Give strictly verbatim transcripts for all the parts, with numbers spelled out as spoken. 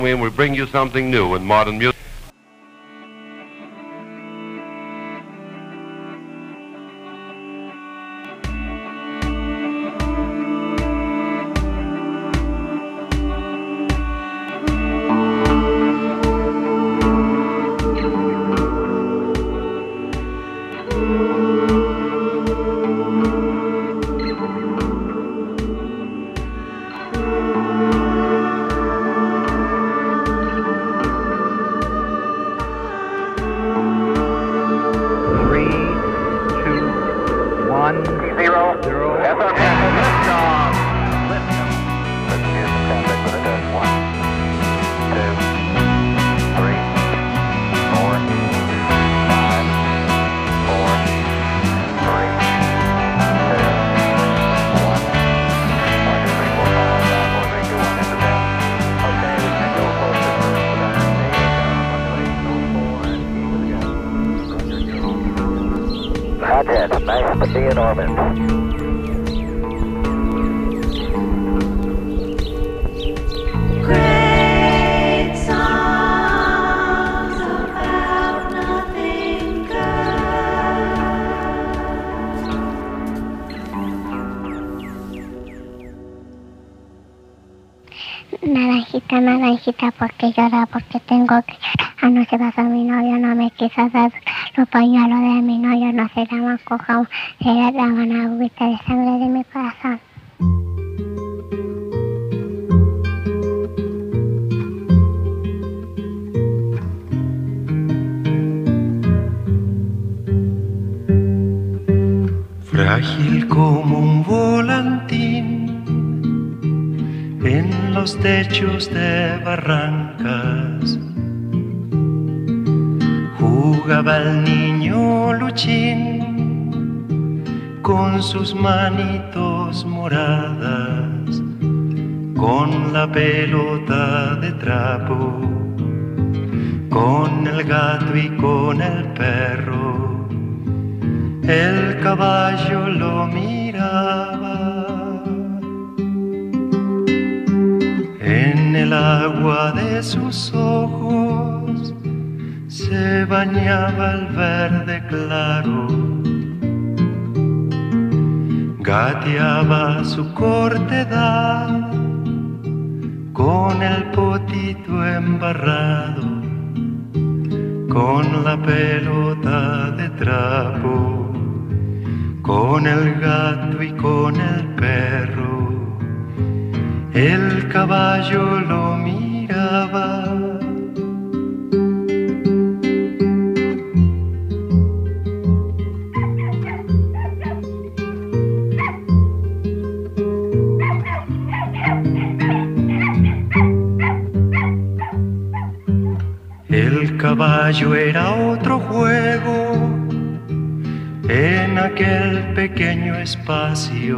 We will bring you something new in modern music. Nice to be in orbit. Great songs about nothing Naranjita, naranjita, porque llora, porque tengo que llorar. Anoche pasó mi novio, no me quiso dar los pañuelos de mi novio, no se llaman coja, se llaman agüita de sangre de mi corazón. Frágil como un volantín en los techos de barrancas, jugaba el niño Luchín con sus manitos moradas, con la pelota de trapo, con el gato y con el perro. El caballo lo miraba, en el agua de sus ojos se bañaba el verde claro, gateaba su cortedad con el potito embarrado, con la pelota de trapo, con el gato y con el perro. El caballo lo miraba. El caballo era otro juego en aquel pequeño espacio,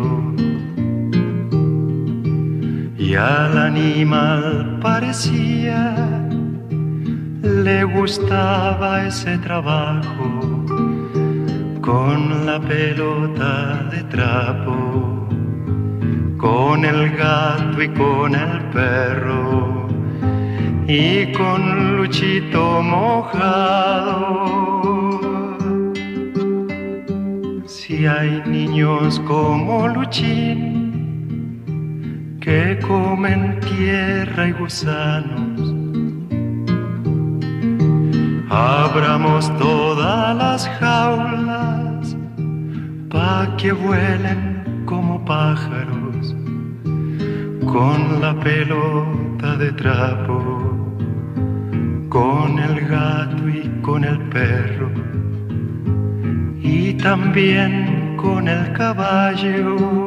y al animal parecía le gustaba ese trabajo con la pelota de trapo, con el gato y con el perro, y con Luchito mojado. Si hay niños como Luchín que comen tierra y gusanos, abramos todas las jaulas pa' que vuelen como pájaros, con la pelota de trapo, con el gato y con el perro, y también con el caballo.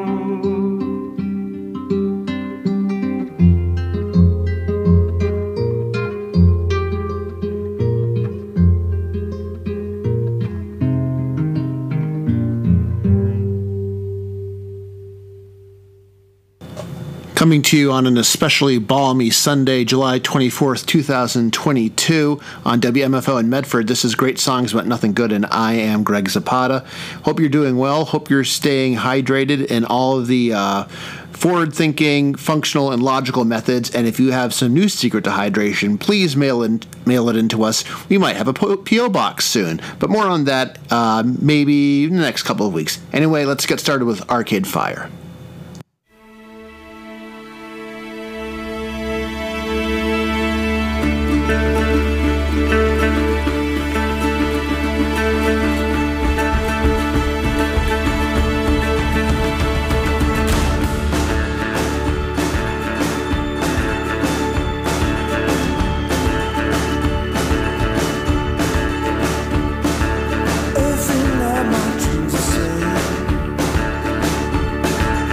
Coming to you on an especially balmy Sunday, July twenty-fourth, twenty twenty-two, on W M F O in Medford. This is Great Songs About Nothing Good, and I am Greg Zapata. Hope you're doing well. Hope you're staying hydrated in all of the uh, forward-thinking, functional, and logical methods. And if you have some new secret to hydration, please mail in, mail it in to us. We might have a P O box soon, but more on that uh, maybe in the next couple of weeks. Anyway, let's get started with Arcade Fire. Every night my dreams are sad.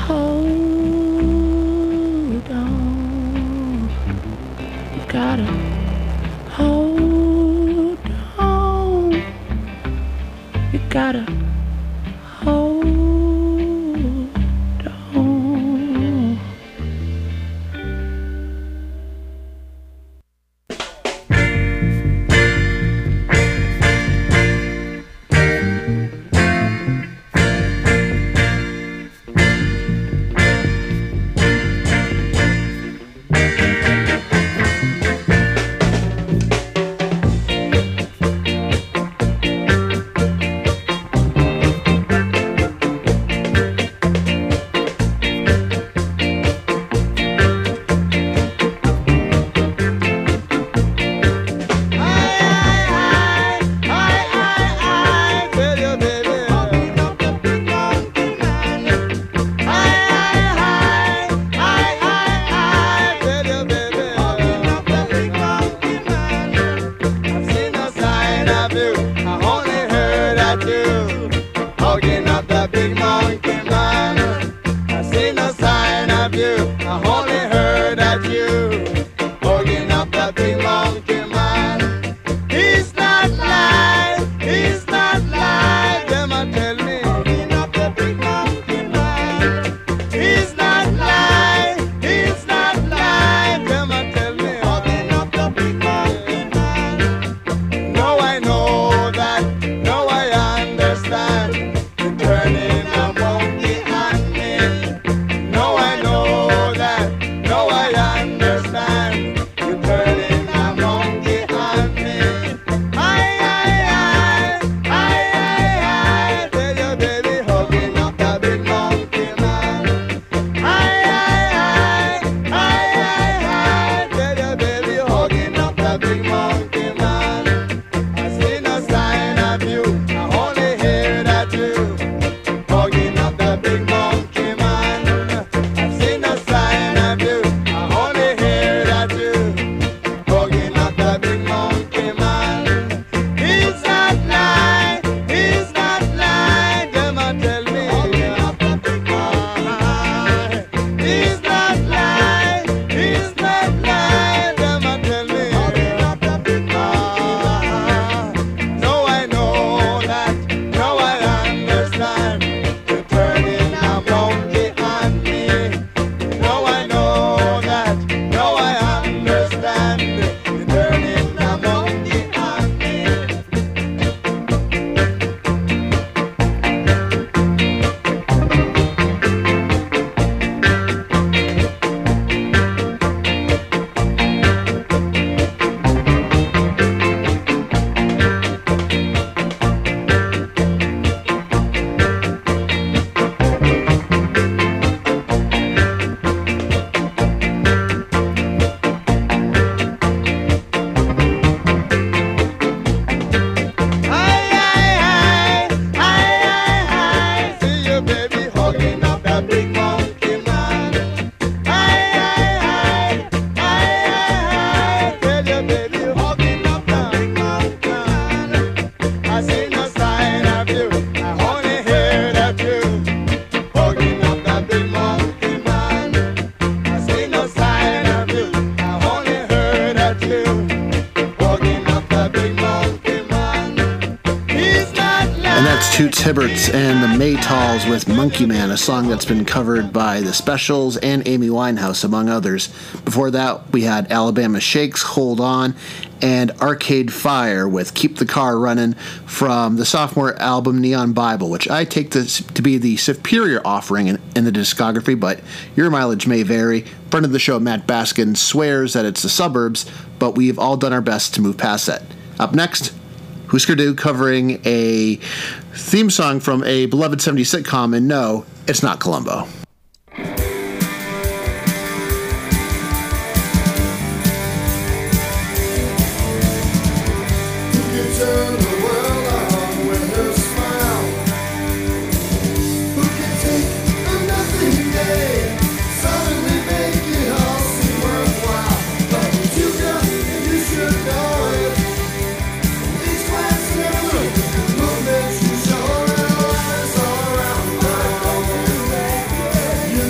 hold on. You gotta hold on. You gotta hold on. Toots Hibberts and the Maytals with Monkey Man, a song that's been covered by the Specials and Amy Winehouse, among others. Before that, we had Alabama Shakes, Hold On, and Arcade Fire with Keep the Car Running from the sophomore album Neon Bible, which I take this to be the superior offering in, in the discography, but your mileage may vary. Friend of the show, Matt Baskin, swears that it's the suburbs, but we've all done our best to move past that. Up next, Husker Du covering a theme song from a beloved seventies sitcom, and no, it's not Columbo. You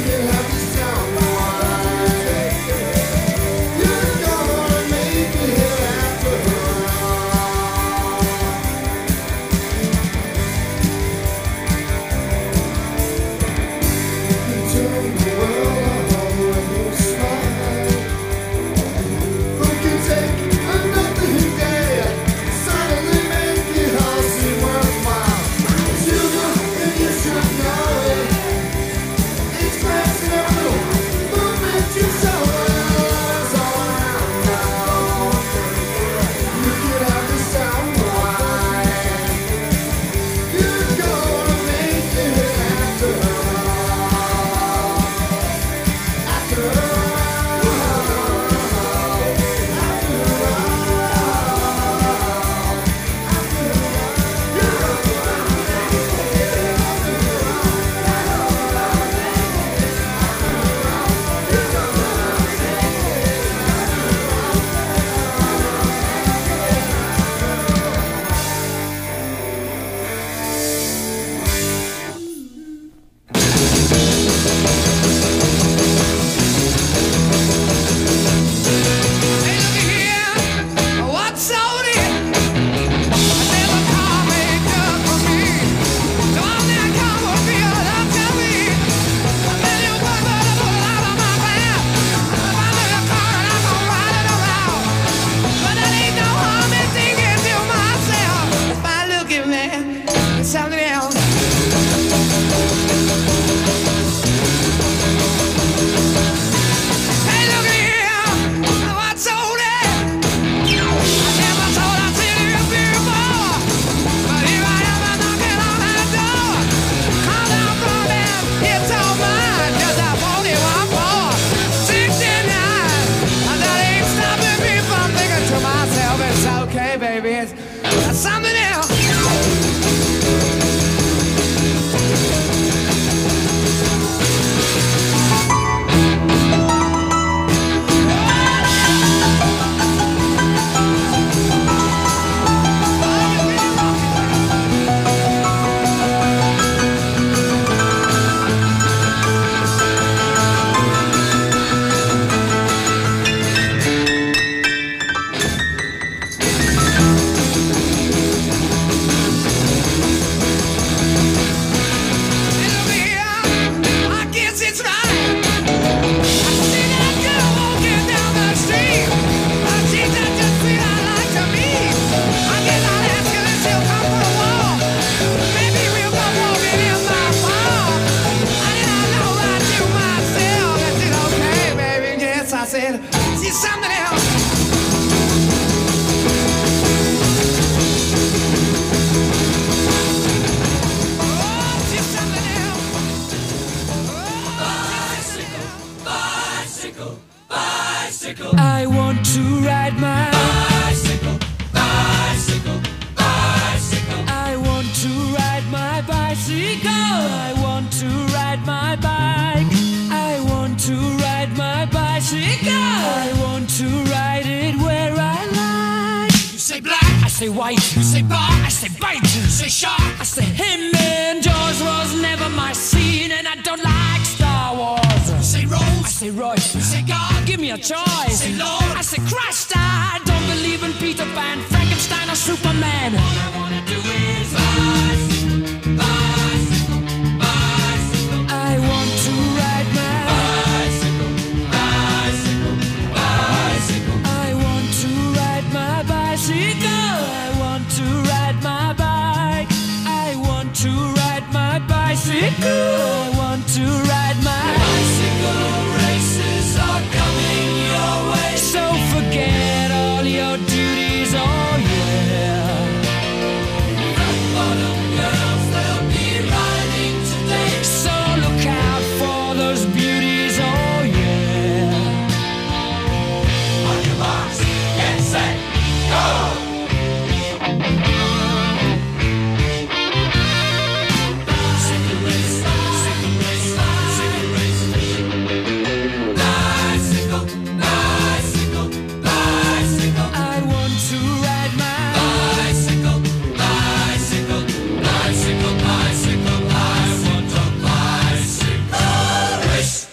it's right. I see that girl walking down the street. Oh, she's not just sweet, I like to meet. I guess I'll ask her if she'll come for a walk. Maybe we'll go walking in my park. I did not know right to myself. I said, okay, baby, yes, I said, she's something else. I want to ride my bicycle, bicycle, bicycle. I want to ride my bicycle. I want to ride my bike. I want to ride my bicycle. I want to ride it where I like. You say black, I say white. you say bar, I say bite. you say shark. I say him and Jaws was never my scene, and I don't like Star Wars. You say rose, I say Royce. you say God, Give me a choice. say Lord. I say Christ, I don't believe in Peter Pan, Frankenstein, or Superman. All I wanna do is bicycle, bicycle, bicycle. I want to ride my bicycle, bicycle, bicycle. I want to ride my bicycle. I want to ride my bike. I want to ride my bicycle. I want to ride my bicycle. Races are coming your way, so forget all your duties. Oh yeah. Rock bottom girls, they'll be riding today, so look out for those beauties. Oh yeah. On your marks, get set, go. Bicycle race, bicycle race, bicycle race. Bicycle, bicycle, bicycle. I want to ride my bicycle, bicycle, bicycle, bicycle. I want a bicycle race.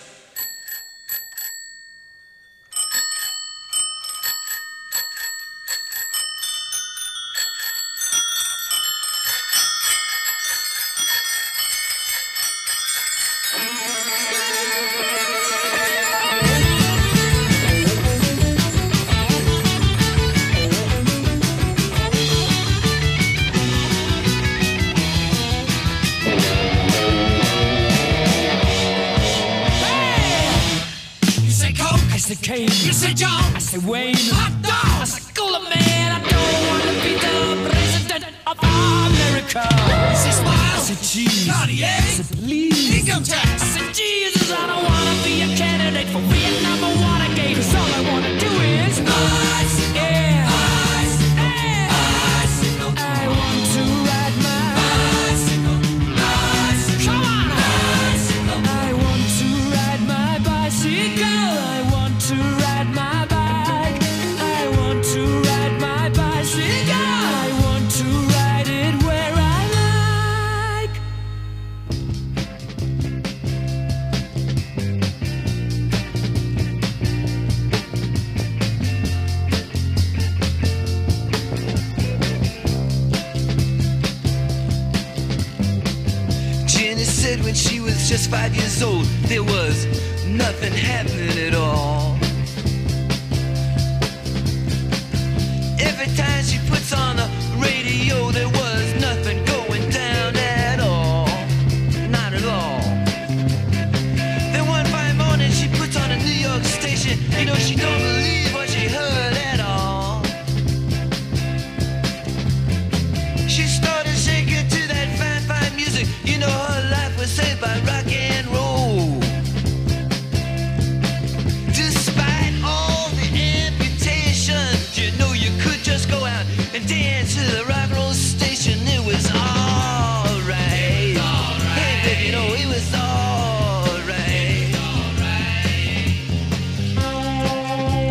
You say Coke, I say Kane, you say John, I say Wayne, hot I dog. say Cooler Man. I don't want to be the president of America. You say I smile, say cheese, I Cartier, say please. income I tax. said, Jesus, I don't wanna be a candidate for Vietnam or Watergate. 'Cause all I wanna do is bicycle, yeah, bicycle, yeah. Bicycle. I want to ride my bicycle, bicycle. Come on, bicycle. I want to ride my bicycle. I want to ride my bike. I want to ride my bicycle. I want to ride it where I like. Jenny said when she was just five years old, there was nothing happening at all. Every time she puts on the radio, there was nothing going down at all. Not at all. Then one fine morning she puts on a New York station. You know, she don't believe what she heard at all. She started shaking to that fine, fine music. You know, her life was saved by rock and roll. Despite all the amputations, you know, you could just go out and dance to the rock and roll station. It was alright. Hey, baby, you know, it was alright.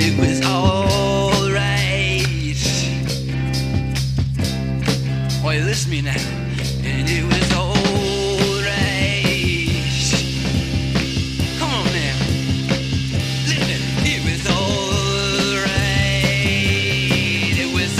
it was alright. Oh, you listen to me now. And it was alright. Come on now. Listen, it was alright. It was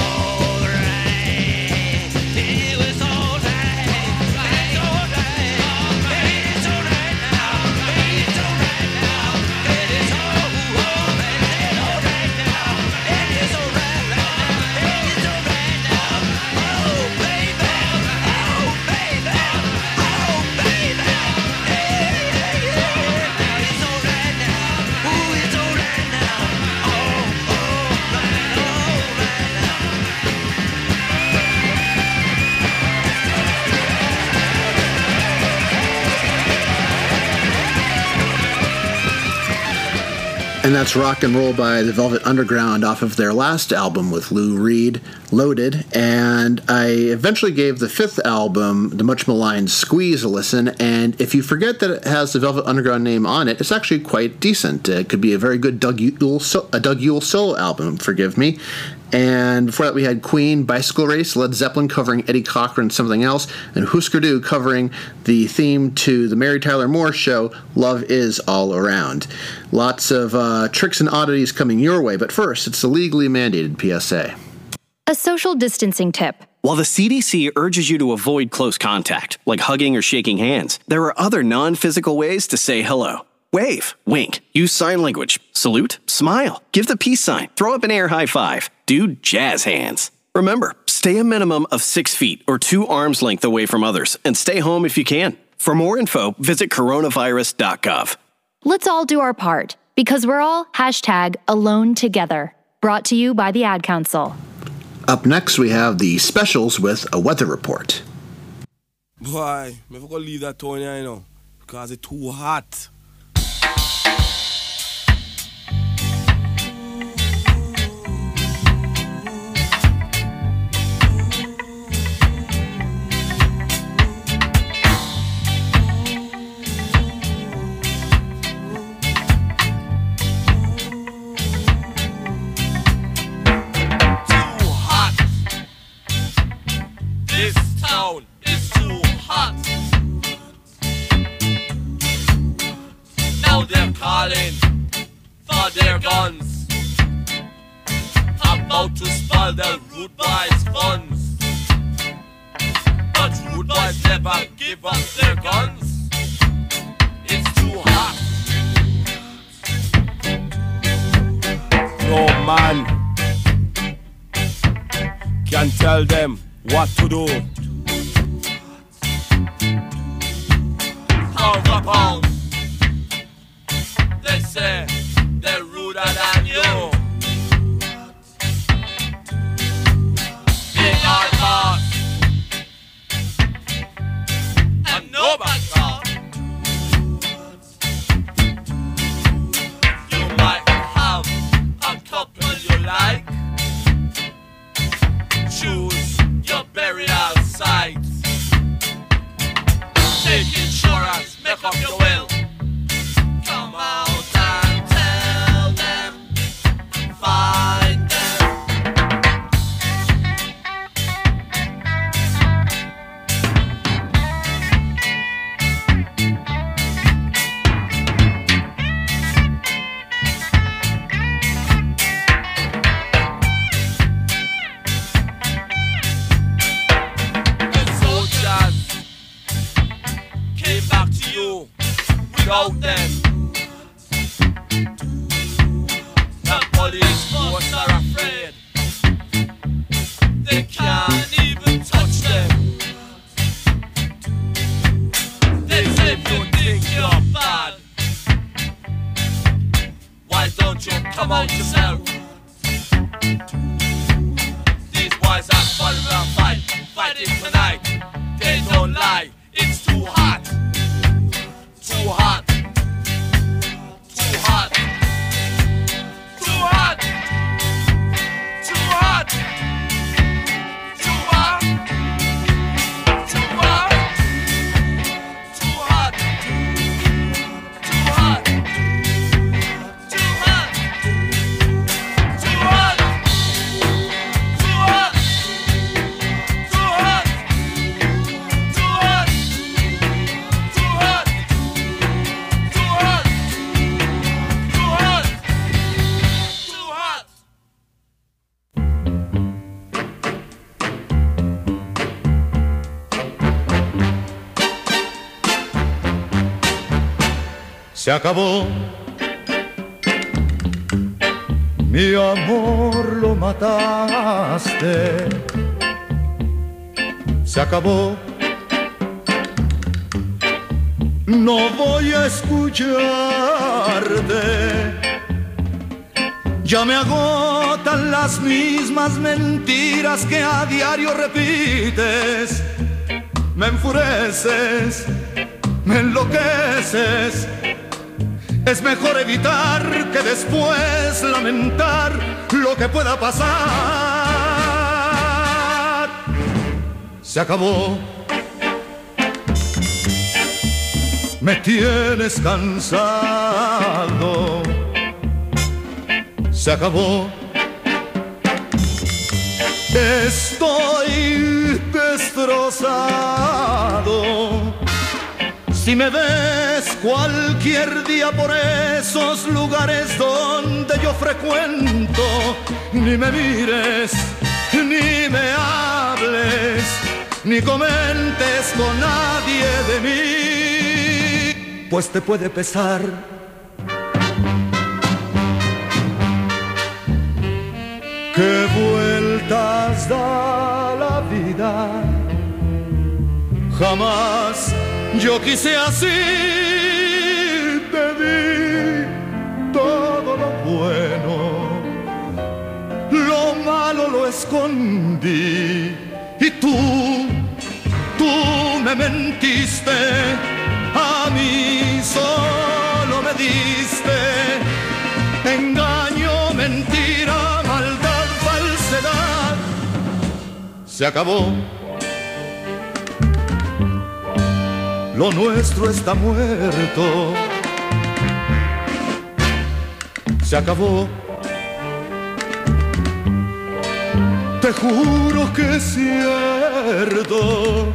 alright. It was alright. It's alright. It's alright now. It's alright now. It is alright. It's alright now. It is alright now. It's alright now. Oh baby. Oh baby. Oh baby. Hey, hey, hey. It's alright now. Ooh, it's alright now. Oh, alright, alright now. And that's Rock and Roll by the Velvet Underground off of their last album with Lou Reed, Loaded. And I eventually gave the fifth album, the much maligned Squeeze, a listen. And if you forget that it has the Velvet Underground name on it, it's actually quite decent. It could be a very good Doug Yule, so- a Doug Yule solo album, forgive me. And before that, we had Queen, Bicycle Race, Led Zeppelin covering Eddie Cochran, Something Else, and Husker Du covering the theme to the Mary Tyler Moore Show, Love Is All Around. Lots of uh, tricks and oddities coming your way, but first, it's the legally mandated P S A. A social distancing tip. While the C D C urges you to avoid close contact, like hugging or shaking hands, there are other non-physical ways to say hello. Wave, wink, use sign language, salute, smile, give the peace sign, throw up an air high five, do jazz hands. Remember, stay a minimum of six feet or two arms length away from others, and stay home if you can. For more info, visit coronavirus dot gov. Let's all do our part, because we're all hashtag alone together. Brought to you by the Ad Council. Up next, we have the specials with a weather report. Boy, I'm going to leave that town here, you know, because it's too hot. Calling for their guns, about to spoil the rude boys' funds. But rude boys never give up their guns. It's too hot. No man can tell them what to do. Pound for pound, they say they're ruder than you. Big hard boss and no back talk. You might have a couple you like. Choose your burial site. Take insurance, make up your will. Come out and tell them, find them. The soldiers came back to you without them. The police force are afraid. They can't even touch them. They say if you think you're bad, why don't you come out yourself? These boys are falling and fight, fighting tonight. They don't lie, it's too hot. Too hot. Too hot. Too hot. Too hot. Too hot. Too hot. Too hot. Too hot. Too hot. Se acabó. Mi amor lo mataste. Se acabó. No voy a escucharte. Ya me agotan las mismas mentiras que a diario repites. Me enfureces, me enloqueces. Es mejor evitar que después lamentar lo que pueda pasar. Se acabó. Me tienes cansado. Se acabó. Estoy destrozado. Si me ves cualquier día por esos lugares donde yo frecuento, ni me mires, ni me hables, ni comentes con nadie de mí, pues te puede pesar. ¿Qué vueltas da la vida? Jamás yo quise así, te di todo lo bueno, lo malo lo escondí, y tú, tú me mentiste, a mí solo me diste engaño, mentira, maldad, falsedad. Se acabó. Lo nuestro está muerto. Se acabó. Te juro que es cierto.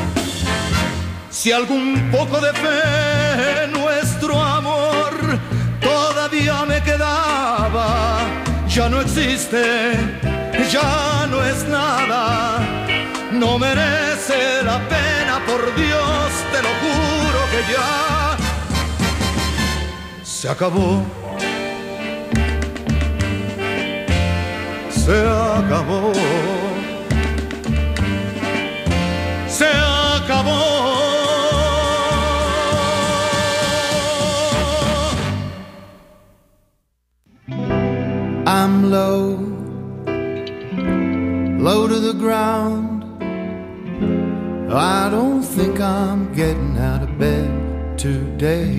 Si algún poco de fe en nuestro amor todavía me quedaba, ya no existe, ya no es nada. No merece la pena, por Dios, te lo juro que ya se acabó. Se acabó. Se acabó. I'm low, low to the ground. I don't think I'm getting out of bed today.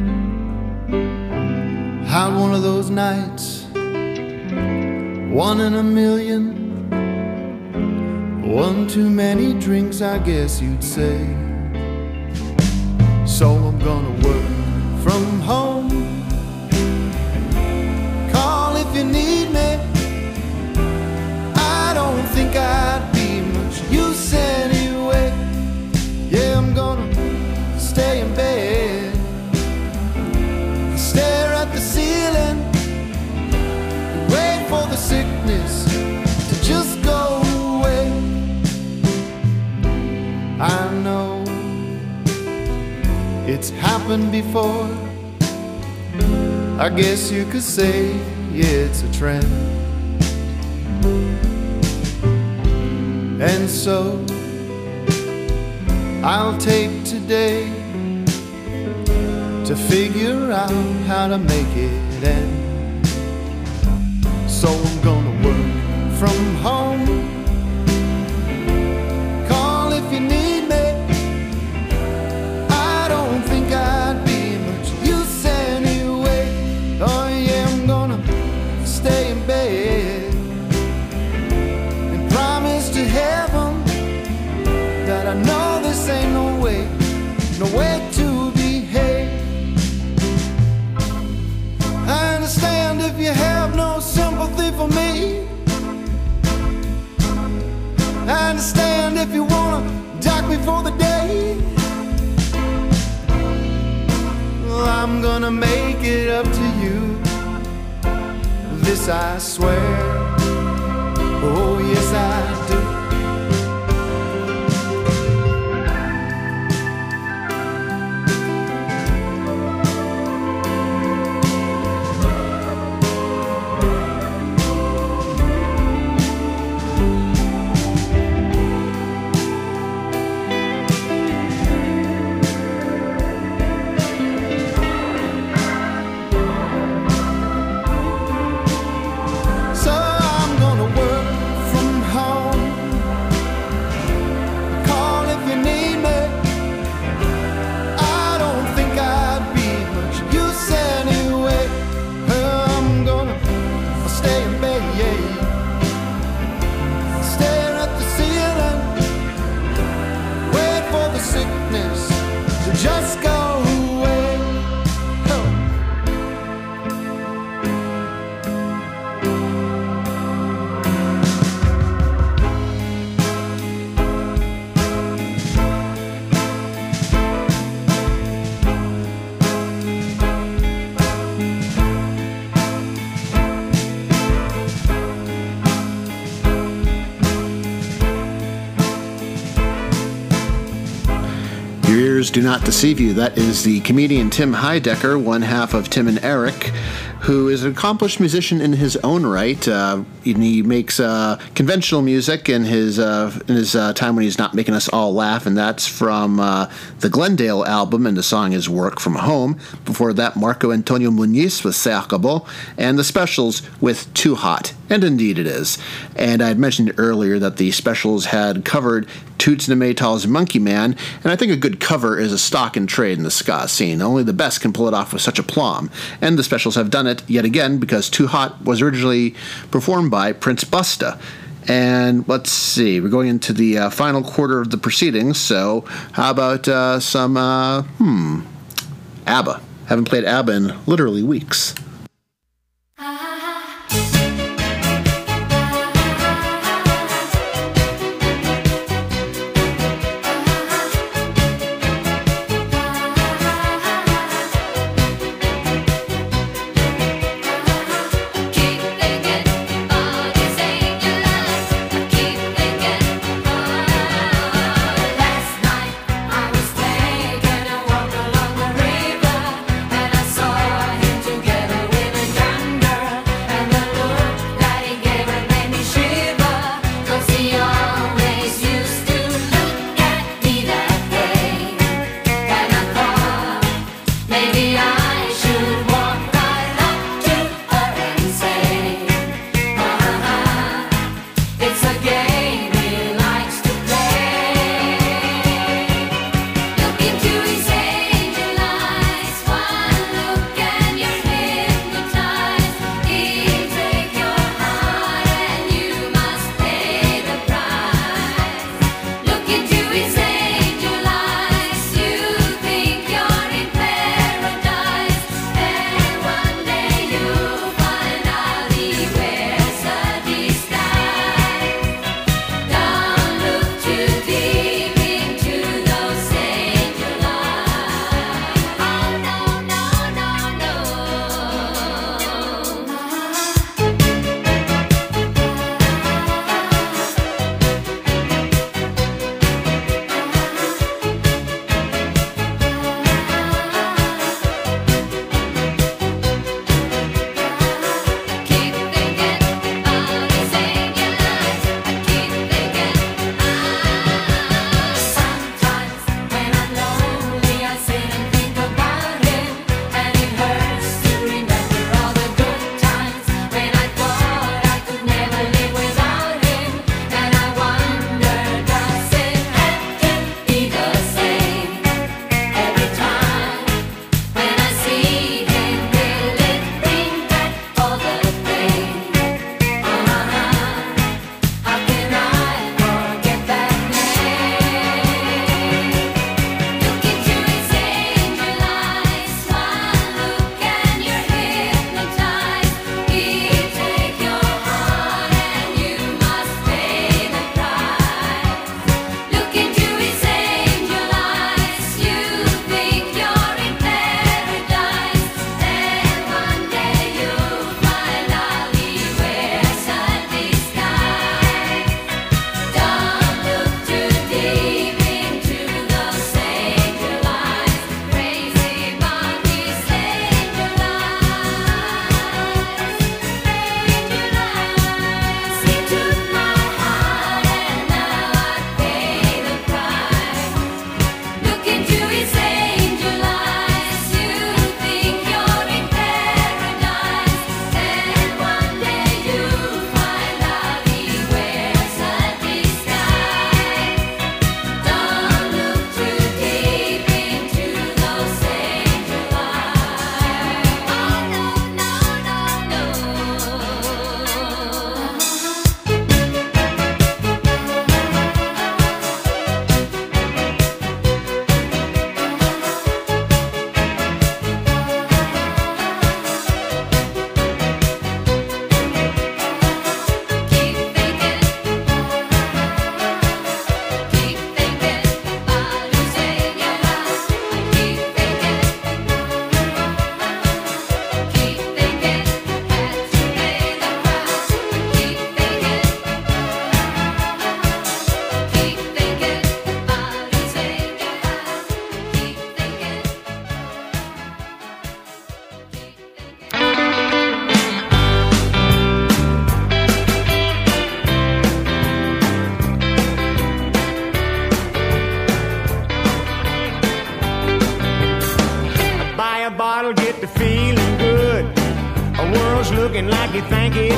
Had one of those nights, one in a million, one too many drinks, I guess you'd say. So I'm gonna work from home. Call if you need me. I don't think I'd be much use anyway. Yeah, I'm gonna stay in bed, stare at the ceiling, wait for the sickness to just go away. I know it's happened before. I guess you could say, yeah, it's a trend. And so I'll take today to figure out how to make it end. So I'm gonna work from home. Call if you need me. I don't think I'd be much use anyway. Oh yeah, I'm gonna stay in bed and promise to heaven that I know this ain't no way, no way to behave. I understand if you have no sympathy for me. I understand if you wanna dock me for the day. Well, I'm gonna make it up to you, this I swear. Oh yes I do. do not deceive you. That is the comedian Tim Heidecker, one half of Tim and Eric, who is an accomplished musician in his own right. Uh, and he makes uh, conventional music in his uh, in his uh, time when he's not making us all laugh, and that's from uh, the Glendale album, and the song is Work From Home. Before that, Marco Antonio Muniz with Se Acabó, and the Specials with Too Hot. And indeed it is. And I had mentioned earlier that the Specials had covered Toots and the Maytals' Monkey Man, and I think a good cover is a stock in trade in the ska scene. Only the best can pull it off with such aplomb, and the Specials have done it yet again because Too Hot was originally performed by Prince Busta. And let's see, we're going into the uh, final quarter of the proceedings, so how about uh, some, uh, hmm, ABBA. Haven't played ABBA in literally weeks. Together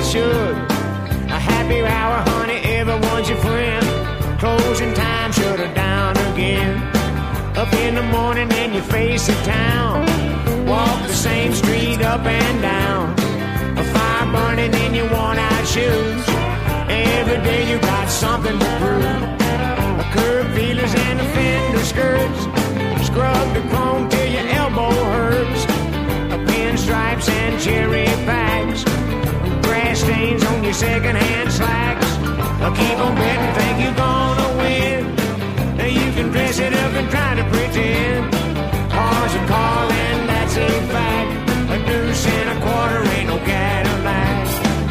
should. A happy hour, honey, everyone's your friend. Closing time, shut her down again. Up in the morning and you face the town. Walk the same street up and down. A fire burning in your worn out shoes. Every day you got something to prove. A curb feelers and a fender skirts. Scrub the chrome till your elbow hurts. A pinstripes and cherry packs. Grass stains on your second-hand slacks. Keep on betting, think you're gonna win. You can dress it up and try to pretend. Cars are calling, that's a fact. A deuce and a quarter ain't no Cadillac.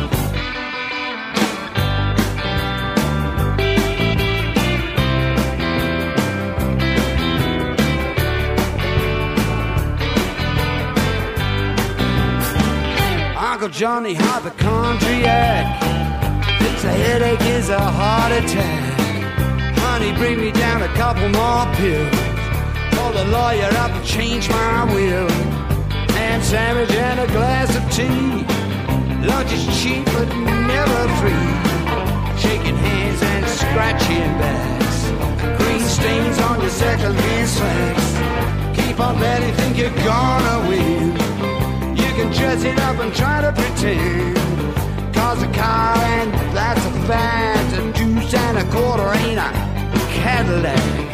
Uncle Johnny had the country act. Thinks a headache is a heart attack. Honey, bring me down a couple more pills. Call the lawyer up and change my will. Ham sandwich and a glass of tea. Lunch is cheap but never free. Shaking hands and scratching backs. Green stains on your second-hand slacks. Keep on betting, think you're gonna win. You can dress it up and try to pretend. Cause a car and that's a fact. A deuce and a quarter ain't a Cadillac.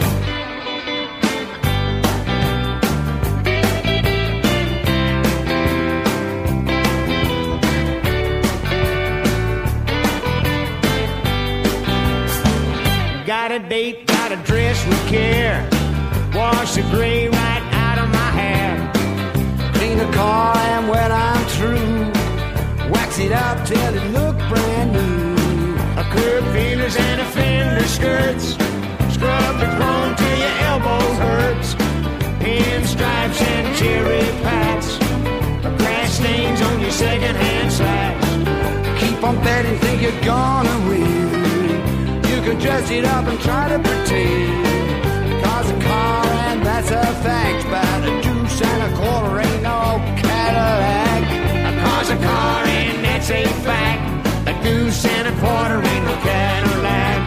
Got a date, got a dress with care. Wash the gray right out of my hair. Clean the car and when I'm through, wax it up till it look brand new. A curb feelers and a fender skirts. Scrub the chrome till your elbows hurts. Pinstripes and cherry packs. Grass stains on your second-hand slacks. Keep on betting, think you're gonna win. You can dress it up and try to pretend. Cause a car and that's a fact. But a deuce and a quarter ain't no Cadillac. Cause a car and that's a fact. A deuce and a quarter ain't no Cadillac.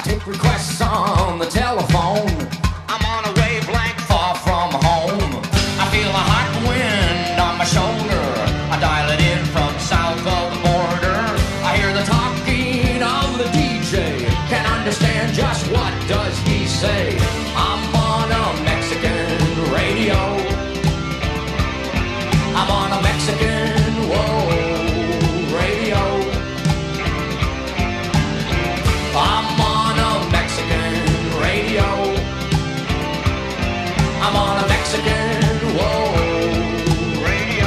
take requests on the telephone. I'm on a wavelength far from home. I feel a hot wind on my shoulder. I dial it in from south of the border. I hear the talking of the D J. Can't understand just what does he say. I'm on a Mexican radio. I'm on a Mexican, whoa, radio. I'm on a Mexican radio. I'm on a Mexican, whoa, radio.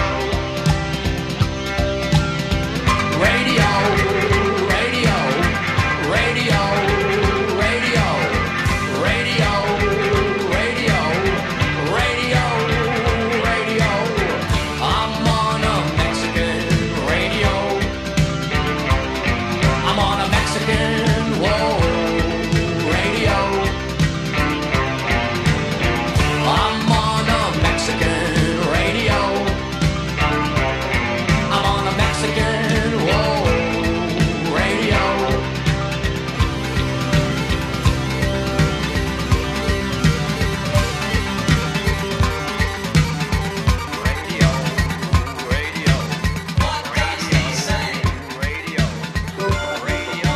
Radio, radio, radio, radio, radio, radio, radio, radio. I'm on a Mexican radio. I'm on a Mexican, whoa, radio. I'm on a Mexican radio. I'm on a Mexican, whoa, radio. Radio, radio. What does he say? Radio, radio,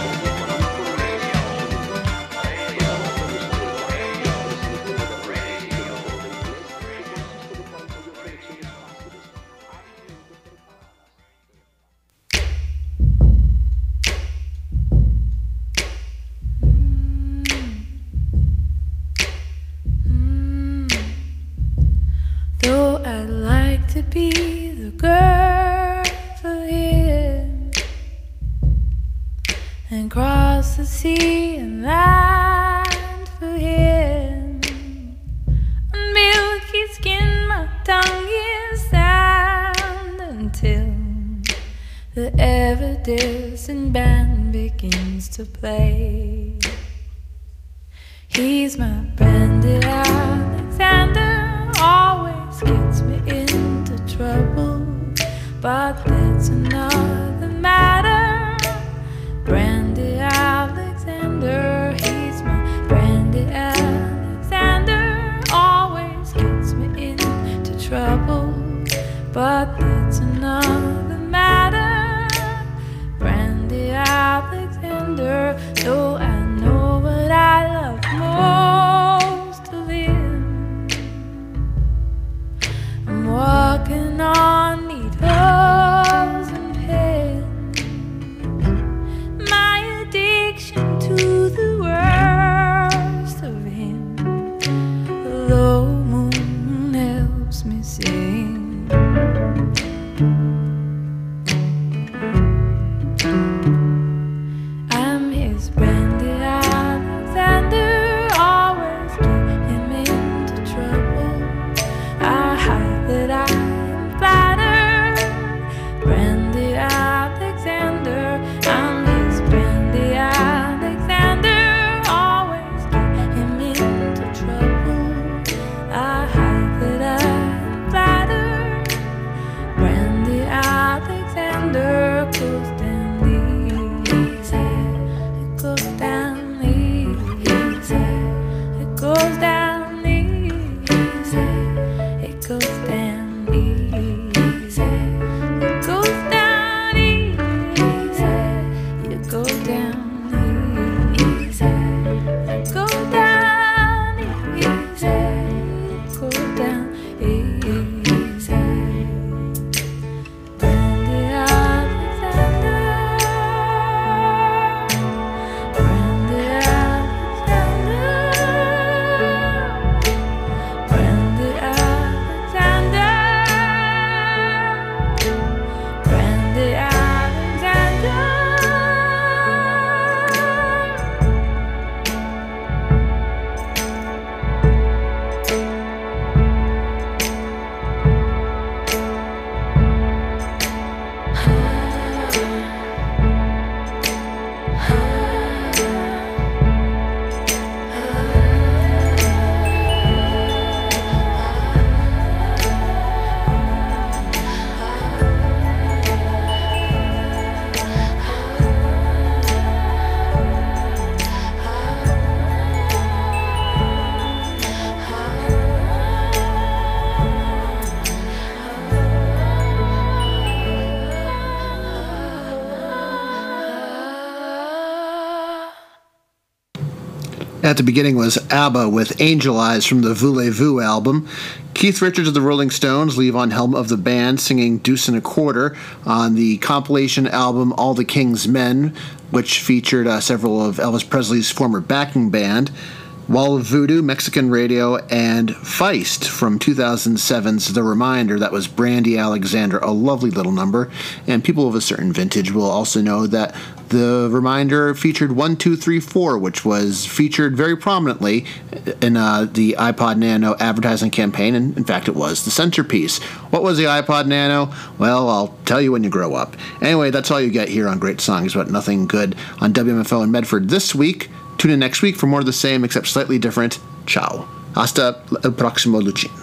Though I'd like to be the girl for him and cross the sea and land for him. On milky skin, my tongue is sand until the ever-distant band begins to play. He's my branded Alexander, always gets me into trouble, but that's another matter. Brandy Alexander, he's my Brandy Alexander, always gets me into trouble, but that's another matter. Brandy Alexander, though I know what I love most of him. I'm walking on needles and pins. My addiction to the worst of him. The low moon helps me sing. At the beginning was ABBA with Angel Eyes from the Voulez-Vous album. Keith Richards of the Rolling Stones, Levon Helm of the band, singing Deuce and a Quarter on the compilation album All the King's Men, which featured uh, several of Elvis Presley's former backing band. Wall of Voodoo, Mexican Radio, and Feist from two thousand seven's The Reminder. That was Brandy Alexander, a lovely little number. And people of a certain vintage will also know that The Reminder featured one two three four, which was featured very prominently in uh, the iPod Nano advertising campaign, and in fact it was the centerpiece. What was the iPod Nano? Well, I'll tell you when you grow up. Anyway, that's all you get here on Great Songs But Nothing Good on W M F O in Medford this week. Tune in next week for more of the same, except slightly different. Ciao. Hasta el próximo Luchin.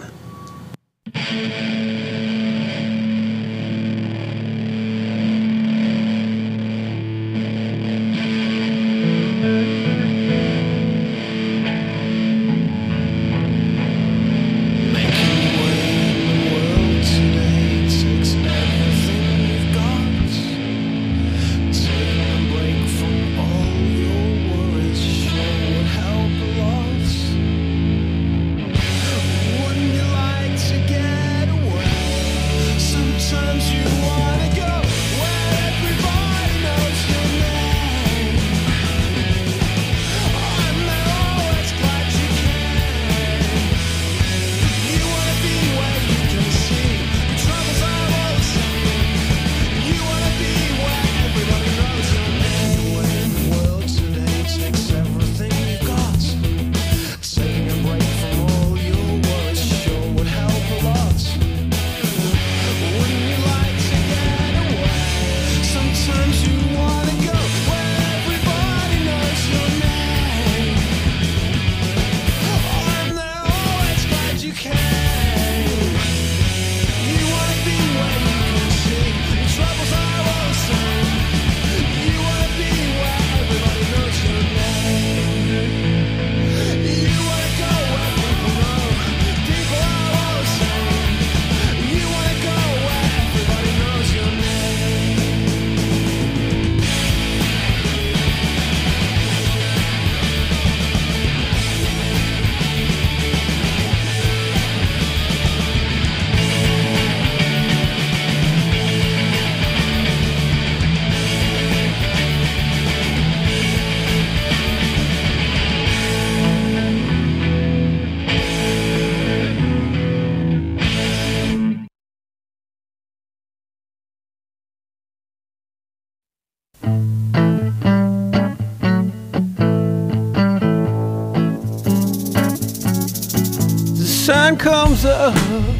Sun comes up,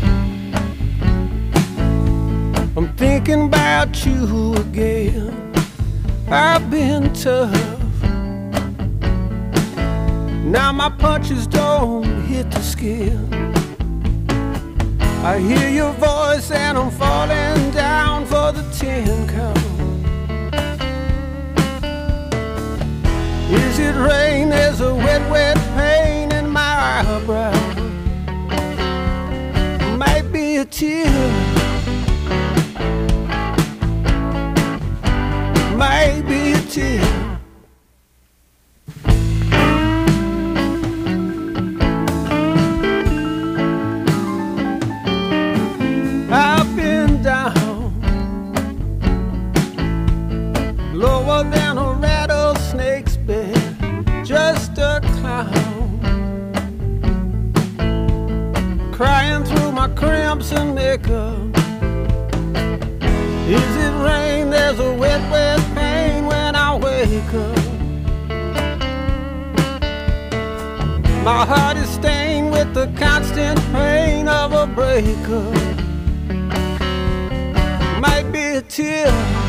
I'm thinking about you again. I've been tough, now my punches don't hit the skin. I hear your voice and I'm falling down for the ten count. Is it rain? There's a wet, wet pain in my eyebrow. Might be a tear, might be a tear. I've been down, lower than a rattlesnake's bed, just a clown, crying through my crimson makeup. Is it rain? There's a wet, wet pain when I wake up. My heart is stained with the constant pain of a breakup. Might be a tear,